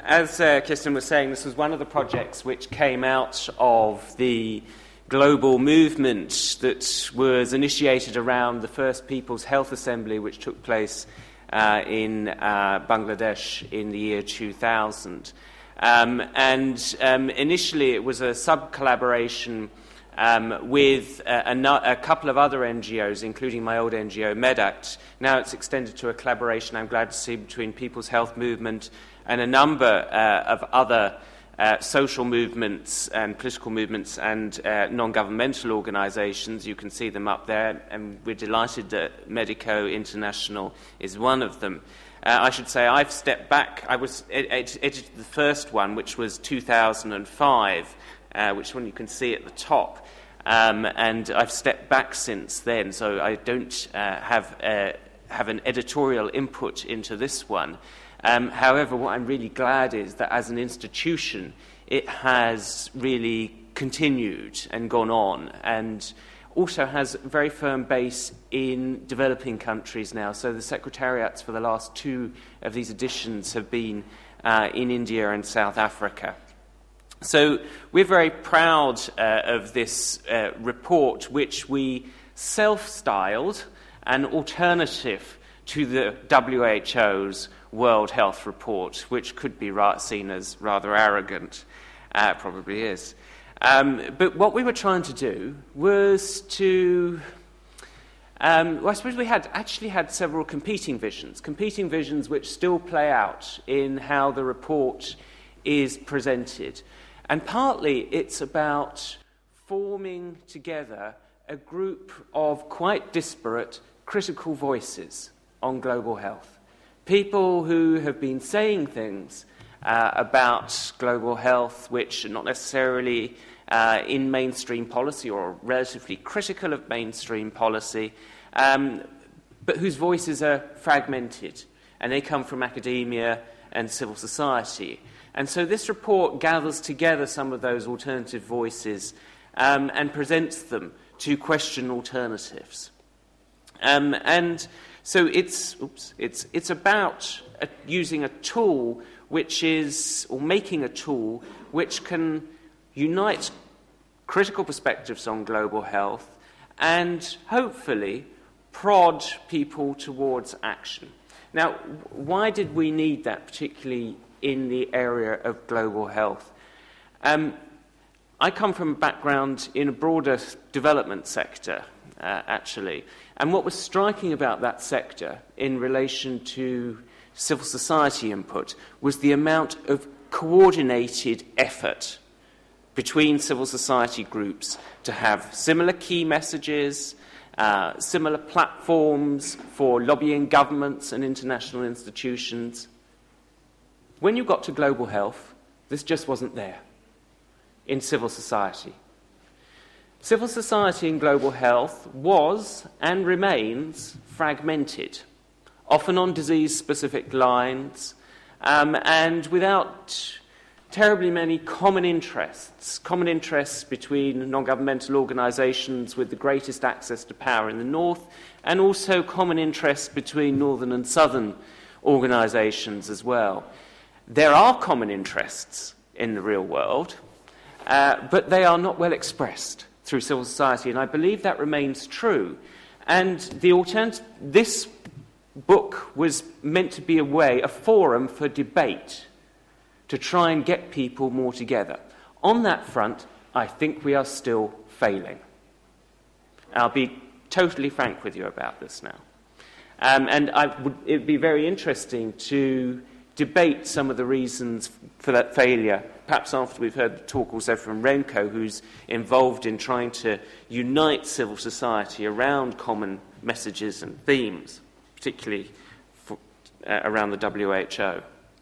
as Kirsten was saying, this was one of the projects which came out of the global movement that was initiated around the first People's Health Assembly, which took place in Bangladesh in the year 2000. Initially it was a sub-collaboration with a couple of other NGOs, including my old NGO, MedAct. Now it's extended to a collaboration, I'm glad to see, between People's Health Movement and a number of other social movements and political movements and non-governmental organisations. You can see them up there, and we're delighted that Medico International is one of them. I should say I've stepped back. I was edited the first one, which was 2005, which one you can see at the top, and I've stepped back since then, so I don't have an editorial input into this one. However, what I'm really glad is that as an institution, it has really continued and gone on, and also has a very firm base in developing countries now. So the secretariats for the last two of these editions have been in India and South Africa. So we're very proud of this report, which we self-styled an alternative to the WHO's World Health Report, which could be seen as rather arrogant. Probably is. But what we were trying to do was to... well, I suppose we actually had several competing visions which still play out in how the report is presented. And partly it's about forming together a group of quite disparate critical voices on global health. People who have been saying things about global health which are not necessarily in mainstream policy or relatively critical of mainstream policy, but whose voices are fragmented, and they come from academia and civil society. And so this report gathers together some of those alternative voices and presents them to question alternatives. And so it's about using a tool making a tool which can unite critical perspectives on global health and hopefully prod people towards action. Now, why did we need that, particularly in the area of global health? I come from a background in a broader development sector, actually. And what was striking about that sector in relation to civil society input was the amount of coordinated effort between civil society groups to have similar key messages, similar platforms for lobbying governments and international institutions. When you got to global health, this just wasn't there in civil society. Civil society in global health was and remains fragmented, often on disease-specific lines, and without terribly many common interests between non-governmental organisations with the greatest access to power in the north, and also common interests between northern and southern organisations as well. There are common interests in the real world, but they are not well expressed through civil society, and I believe that remains true. And this book was meant to be a forum for debate, to try and get people more together. On that front, I think we are still failing. I'll be totally frank with you about this now. And it would be very interesting to debate some of the reasons for that failure, perhaps after we've heard the talk also from Renko, who's involved in trying to unite civil society around common messages and themes, particularly around the WHO.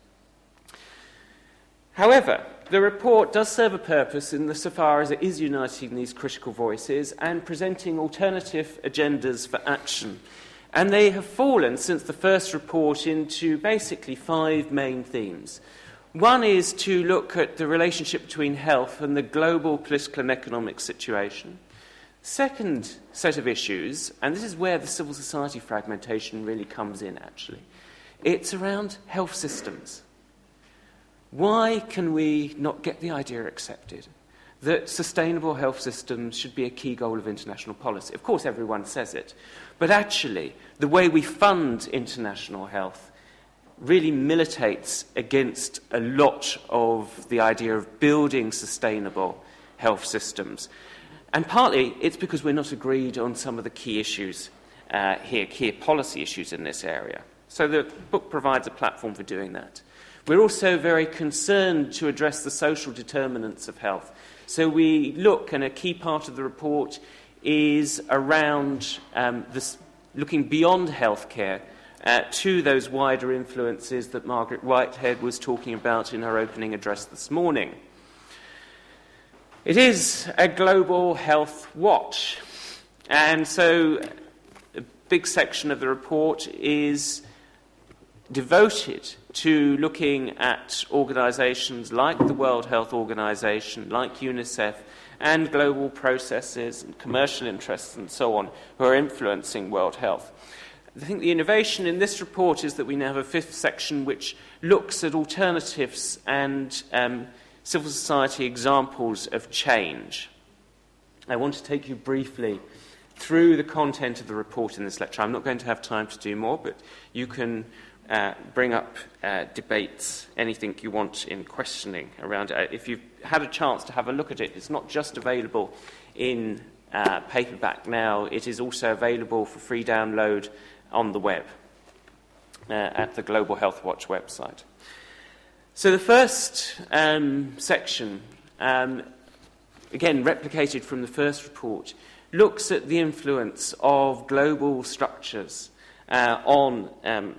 However, the report does serve a purpose insofar as it is uniting these critical voices and presenting alternative agendas for action. And they have fallen, since the first report, into basically 5 main themes. One is to look at the relationship between health and the global political and economic situation. Second set of issues, and this is where the civil society fragmentation really comes in, actually, it's around health systems. why can we not get the idea accepted that sustainable health systems should be a key goal of international policy? Of course, everyone says it, but actually, the way we fund international health really militates against a lot of the idea of building sustainable health systems. And partly, it's because we're not agreed on some of the key issues here, key policy issues in this area. So the book provides a platform for doing that. We're also very concerned to address the social determinants of health. So we look, and a key part of the report is around looking beyond healthcare to those wider influences that Margaret Whitehead was talking about in her opening address this morning. It is a global health watch, and so a big section of the report is devoted to looking at organisations like the World Health Organization, like UNICEF, and global processes and commercial interests and so on who are influencing world health. I think the innovation in this report is that we now have a fifth section which looks at alternatives and civil society examples of change. I want to take you briefly through the content of the report in this lecture. I'm not going to have time to do more, but you can bring up debates, anything you want in questioning around it. If you've had a chance to have a look at it, it's not just available in paperback now, it is also available for free download on the web at the Global Health Watch website. So the first section, again replicated from the first report, looks at the influence of global structures on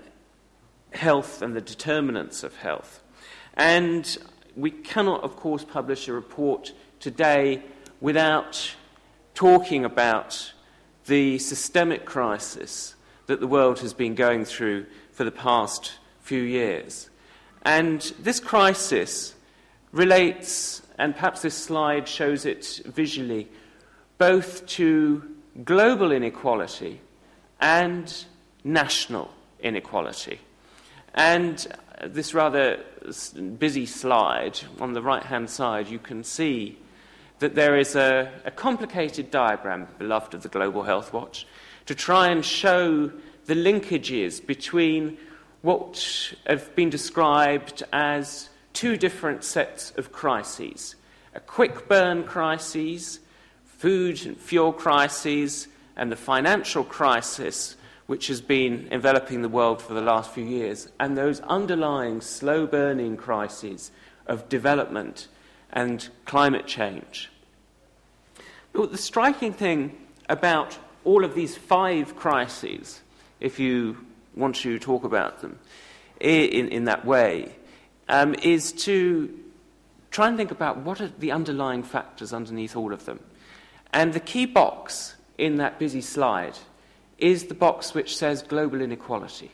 health and the determinants of health. And we cannot, of course, publish a report today without talking about the systemic crisis that the world has been going through for the past few years. And this crisis relates, and perhaps this slide shows it visually, both to global inequality and national inequality. And this rather busy slide, on the right-hand side, you can see that there is a complicated diagram, beloved of the Global Health Watch, to try and show the linkages between what have been described as two different sets of crises. A quick burn crisis, food and fuel crises, and the financial crisis which has been enveloping the world for the last few years, and those underlying slow-burning crises of development and climate change. But the striking thing about all of these five crises, if you want to talk about them in that way, is to try and think about what are the underlying factors underneath all of them. And the key box in that busy slide is the box which says global inequality.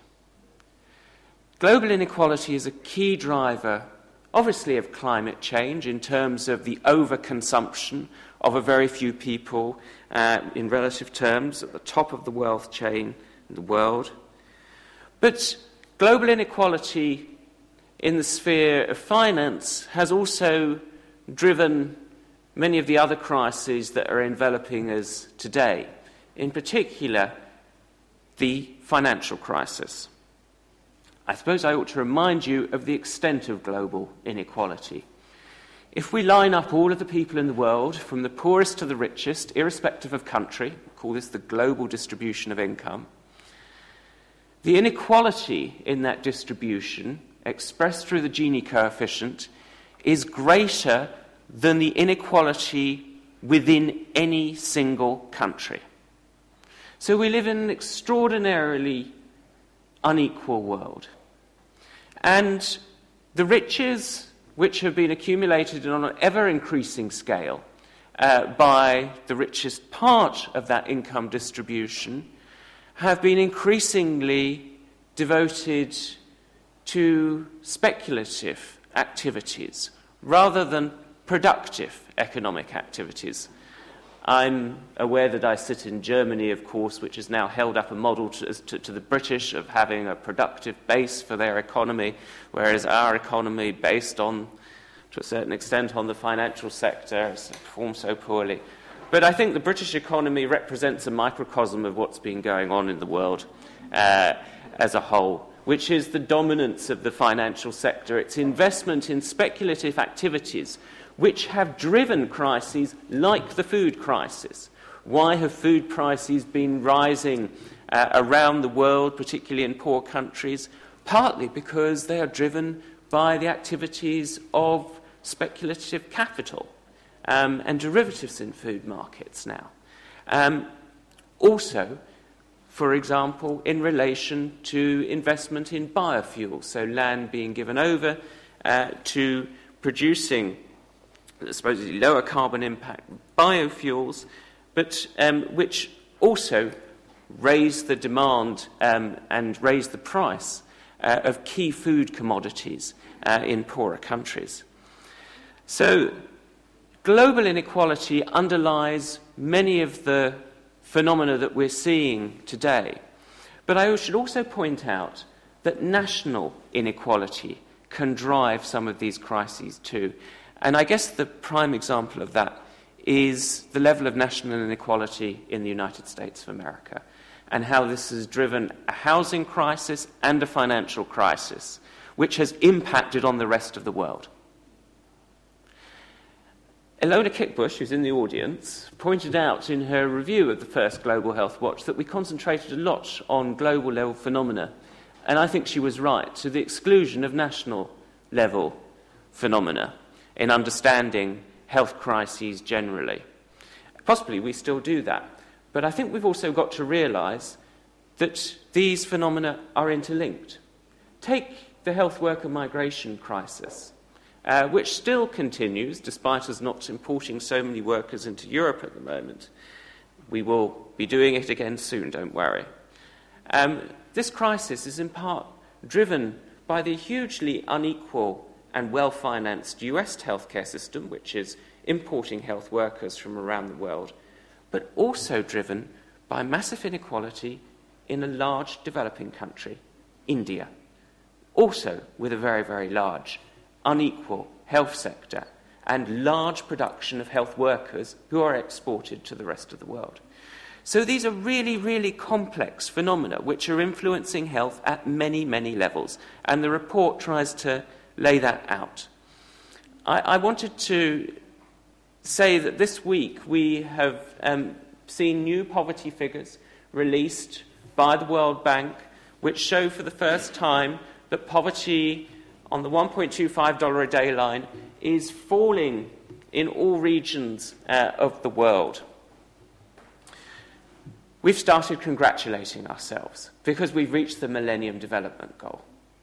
Global inequality is a key driver, obviously, of climate change in terms of the overconsumption of a very few people in relative terms at the top of the wealth chain in the world. But global inequality in the sphere of finance has also driven many of the other crises that are enveloping us today, in particular the financial crisis. I suppose I ought to remind you of the extent of global inequality. If we line up all of the people in the world, from the poorest to the richest, irrespective of country, we call this the global distribution of income, the inequality in that distribution, expressed through the Gini coefficient, is greater than the inequality within any single country. So we live in an extraordinarily unequal world. And the riches which have been accumulated on an ever-increasing scale by the richest part of that income distribution have been increasingly devoted to speculative activities rather than productive economic activities. I'm aware that I sit in Germany, of course, which has now held up a model to the British of having a productive base for their economy, whereas our economy, based on, to a certain extent, on the financial sector, has performed so poorly. But I think the British economy represents a microcosm of what's been going on in the world as a whole, which is the dominance of the financial sector, its investment in speculative activities which have driven crises like the food crisis. Why have food prices been rising around the world, particularly in poor countries? Partly because they are driven by the activities of speculative capital and derivatives in food markets now. Also, for example, in relation to investment in biofuels, so land being given over to producing supposedly lower carbon impact biofuels, but which also raise the demand and raise the price of key food commodities in poorer countries. So global inequality underlies many of the phenomena that we're seeing today. But I should also point out that national inequality can drive some of these crises too. And I guess the prime example of that is the level of national inequality in the United States of America, and how this has driven a housing crisis and a financial crisis, which has impacted on the rest of the world. Ilona Kickbush, who's in the audience, pointed out in her review of the first Global Health Watch that we concentrated a lot on global level phenomena, and I think she was right, to the exclusion of national level phenomena in understanding health crises generally. Possibly we still do that, but I think we've also got to realise that these phenomena are interlinked. Take the health worker migration crisis, which still continues, despite us not importing so many workers into Europe at the moment. We will be doing it again soon, don't worry. This crisis is in part driven by the hugely unequal and well-financed US healthcare system, which is importing health workers from around the world, but also driven by massive inequality in a large developing country, India, also with a very, very large, unequal health sector and large production of health workers who are exported to the rest of the world. So these are really, really complex phenomena which are influencing health at many, many levels, and the report tries to lay that out. I wanted to say that this week we have seen new poverty figures released by the World Bank, which show for the first time that poverty on the $1.25 a day line is falling in all regions of the world. We've started congratulating ourselves because we've reached the Millennium Development Goal.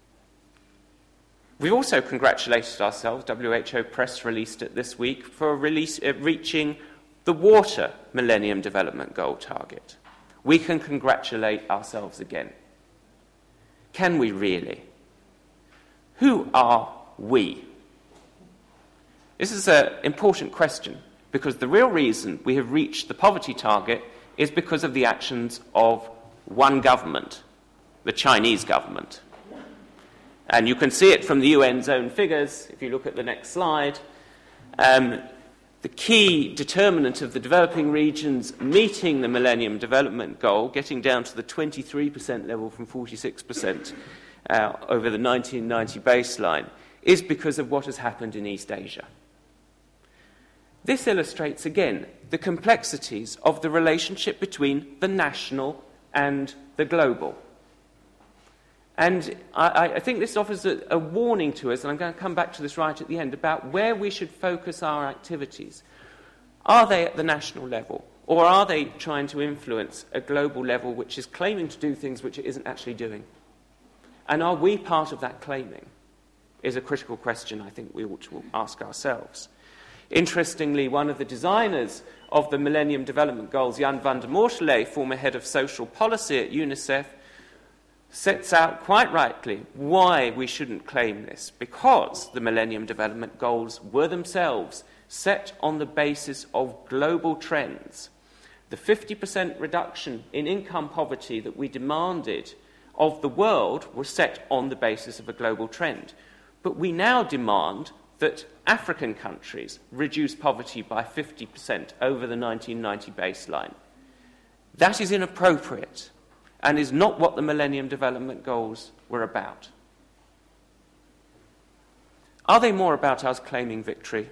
We've also congratulated ourselves, WHO Press released it this week, for reaching the Water Millennium Development Goal target. We can congratulate ourselves again. Can we really? Who are we? This is an important question because the real reason we have reached the poverty target is because of the actions of one government, the Chinese government. And you can see it from the UN's own figures, if you look at the next slide. The key determinant of the developing regions meeting the Millennium Development Goal, getting down to the 23% level from 46% over the 1990 baseline, is because of what has happened in East Asia. This illustrates, again, the complexities of the relationship between the national and the global. And I think this offers a warning to us, and I'm going to come back to this right at the end, about where we should focus our activities. Are they at the national level, or are they trying to influence a global level which is claiming to do things which it isn't actually doing? And are we part of that claiming? Is a critical question I think we ought to ask ourselves. Interestingly, one of the designers of the Millennium Development Goals, Jan van der Moortele, former head of social policy at UNICEF, sets out quite rightly why we shouldn't claim this, because the Millennium Development Goals were themselves set on the basis of global trends. The 50% reduction in income poverty that we demanded of the world was set on the basis of a global trend. But we now demand that African countries reduce poverty by 50% over the 1990 baseline. That is inappropriate and is not what the Millennium Development Goals were about. Are they more about us claiming victory?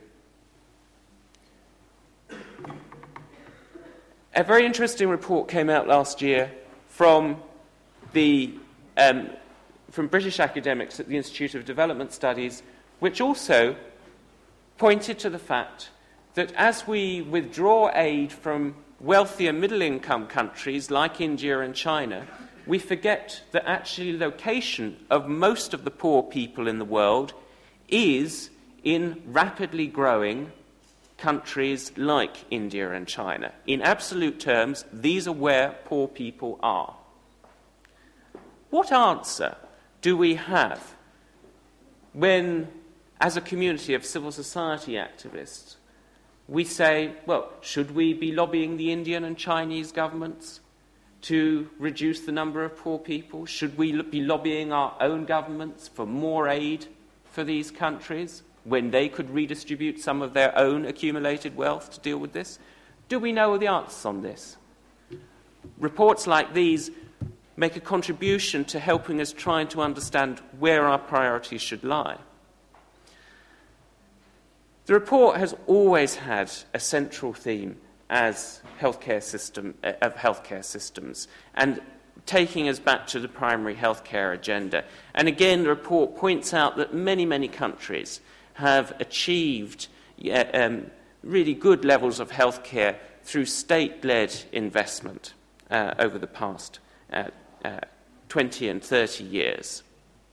A very interesting report came out last year from British academics at the Institute of Development Studies, which also pointed to the fact that as we withdraw aid from wealthier middle-income countries like India and China, we forget that actually the location of most of the poor people in the world is in rapidly growing countries like India and China. In absolute terms, these are where poor people are. What answer do we have when, as a community of civil society activists, we say, well, should we be lobbying the Indian and Chinese governments to reduce the number of poor people? Should we be lobbying our own governments for more aid for these countries when they could redistribute some of their own accumulated wealth to deal with this? Do we know the answers on this? Reports like these make a contribution to helping us try to understand where our priorities should lie. The report has always had a central theme as healthcare systems, and taking us back to the primary healthcare agenda. And again, the report points out that many, many countries have achieved really good levels of healthcare through state-led investment over the past 20 and 30 years.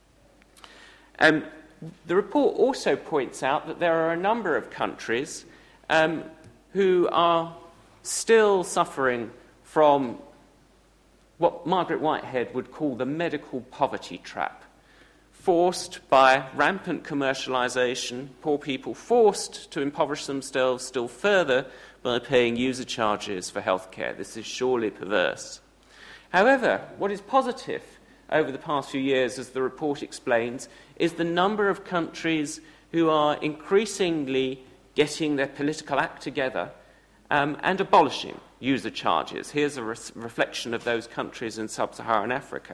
The report also points out that there are a number of countries who are still suffering from what Margaret Whitehead would call the medical poverty trap, forced by rampant commercialisation, poor people forced to impoverish themselves still further by paying user charges for healthcare. This is surely perverse. However, what is positive over the past few years, as the report explains, is the number of countries who are increasingly getting their political act together and abolishing user charges. Here's a reflection of those countries in sub-Saharan Africa.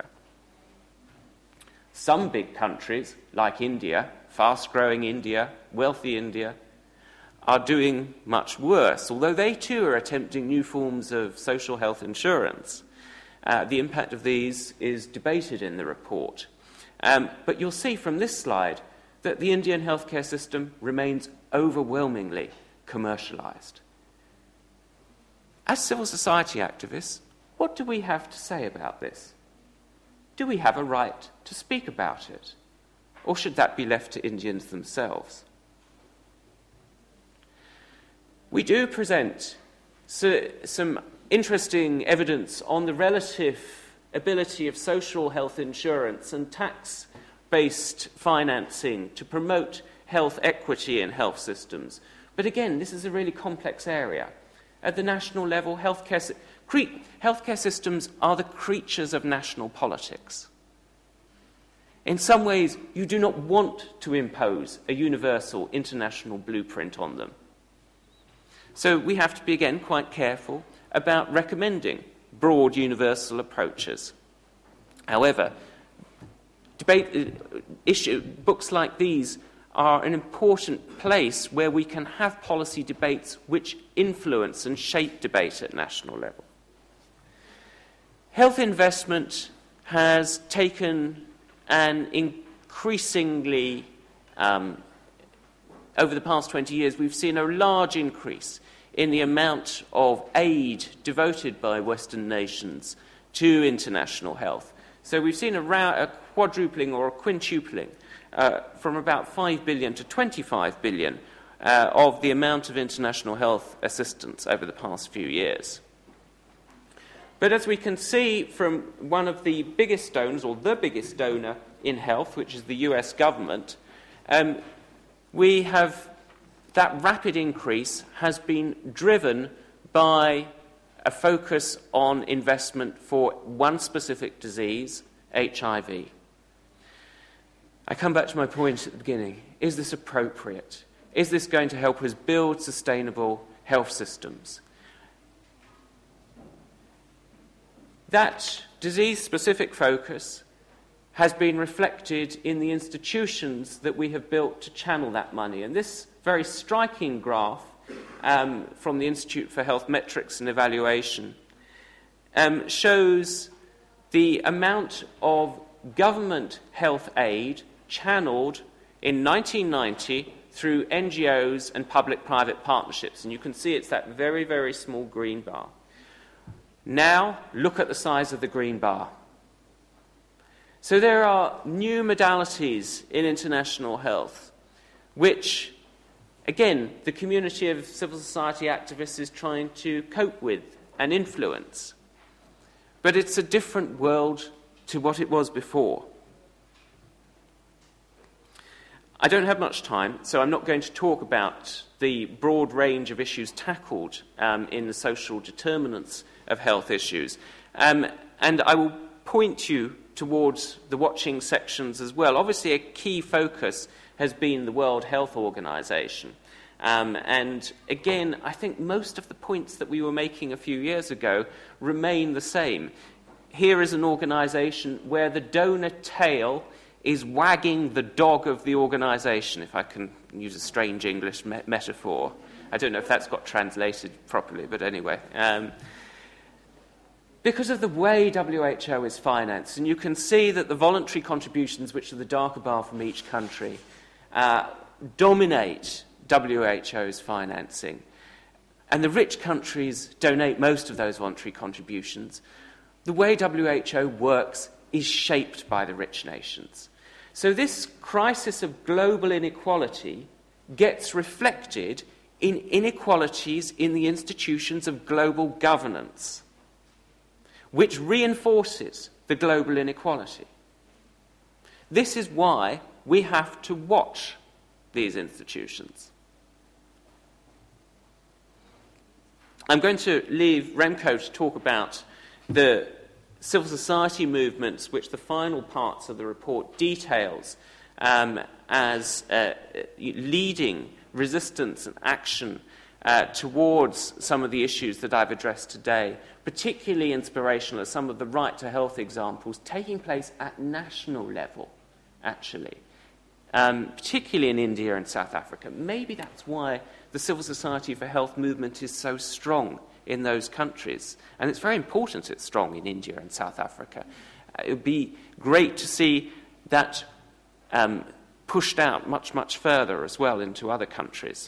Some big countries, like India, fast-growing India, wealthy India, are doing much worse, although they too are attempting new forms of social health insurance. The impact of these is debated in the report. But you'll see from this slide that the Indian healthcare system remains overwhelmingly commercialised. As civil society activists, what do we have to say about this? Do we have a right to speak about it? Or should that be left to Indians themselves? We do present some interesting evidence on the relative ability of social health insurance and tax-based financing to promote health equity in health systems. But again, this is a really complex area. At the national level, healthcare systems are the creatures of national politics. In some ways, you do not want to impose a universal international blueprint on them. So we have to be, again, quite careful about recommending broad universal approaches. However, books like these are an important place where we can have policy debates which influence and shape debate at national level. Health investment has taken an increasingly, over the past 20 years, we've seen a large increase in the amount of aid devoted by Western nations to international health. So we've seen a quadrupling or a quintupling from about 5 billion to 25 billion of the amount of international health assistance over the past few years. But as we can see from one of the biggest donors, or the biggest donor in health, which is the US government, we have that rapid increase has been driven by a focus on investment for one specific disease, HIV. I come back to my point at the beginning. Is this appropriate? Is this going to help us build sustainable health systems? That disease-specific focus has been reflected in the institutions that we have built to channel that money. And this very striking graph from the Institute for Health Metrics and Evaluation shows the amount of government health aid channeled in 1990 through NGOs and public-private partnerships. And you can see it's that very, very small green bar. Now, look at the size of the green bar. So there are new modalities in international health, which, again, the community of civil society activists is trying to cope with and influence. But it's a different world to what it was before. I don't have much time, so I'm not going to talk about the broad range of issues tackled in the social determinants of health issues. And I will point you towards the watching sections as well. Obviously, a key focus has been the World Health Organization. And again, I think most of the points that we were making a few years ago remain the same. Here is an organization where the donor tail is wagging the dog of the organization, if I can use a strange English metaphor. I don't know if that's got translated properly, but anyway. Because of the way WHO is financed, and you can see that the voluntary contributions, which are the darker bar from each country, dominate WHO's financing. And the rich countries donate most of those voluntary contributions. The way WHO works is shaped by the rich nations. So this crisis of global inequality gets reflected in inequalities in the institutions of global governance, which reinforces the global inequality. This is why we have to watch these institutions. I'm going to leave Remco to talk about the civil society movements, which the final parts of the report details as leading resistance and action towards some of the issues that I've addressed today, particularly inspirational as some of the right to health examples taking place at national level, actually, particularly in India and South Africa. Maybe that's why the Civil Society for Health movement is so strong in those countries. And it's very important it's strong in India and South Africa. It would be great to see that pushed out much, much further as well into other countries.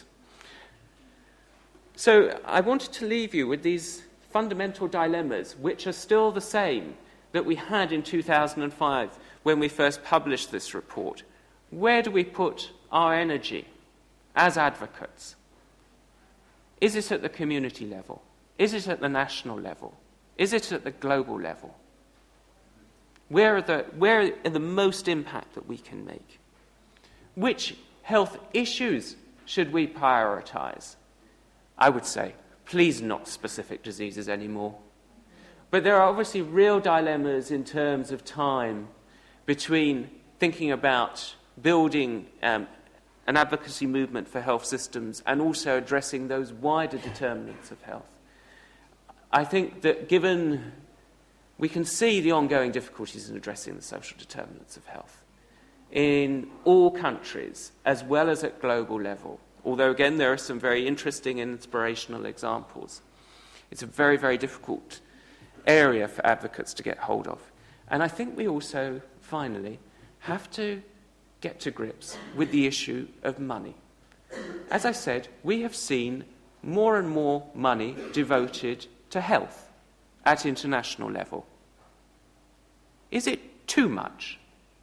So I wanted to leave you with these fundamental dilemmas, which are still the same that we had in 2005 when we first published this report. Where do we put our energy as advocates? Is it at the community level? Is it at the national level? Is it at the global level? Where are the most impact that we can make? Which health issues should we prioritize? I would say, please not specific diseases anymore. But there are obviously real dilemmas in terms of time between thinking about building an advocacy movement for health systems and also addressing those wider determinants of health. I think that given we can see the ongoing difficulties in addressing the social determinants of health in all countries as well as at global level, although again there are some very interesting and inspirational examples. It's a very, very difficult area for advocates to get hold of. And I think we also, finally, have to get to grips with the issue of money. As I said, we have seen more and more money devoted to health at international level. Is it too much?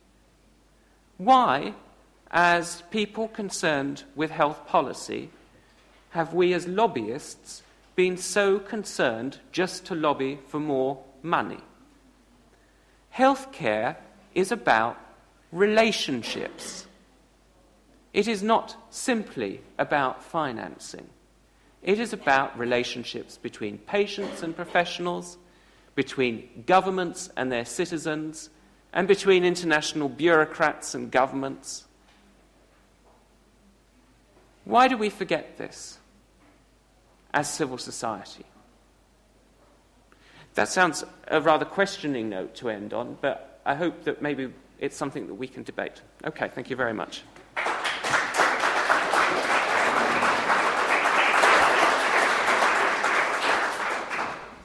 Why, as people concerned with health policy, have we as lobbyists been so concerned just to lobby for more money. Healthcare is about relationships. It is not simply about financing. It is about relationships between patients and professionals, between governments and their citizens, and between international bureaucrats and governments. Why do we forget this as civil society? That sounds a rather questioning note to end on, but I hope that maybe it's something that we can debate. Okay, thank you very much.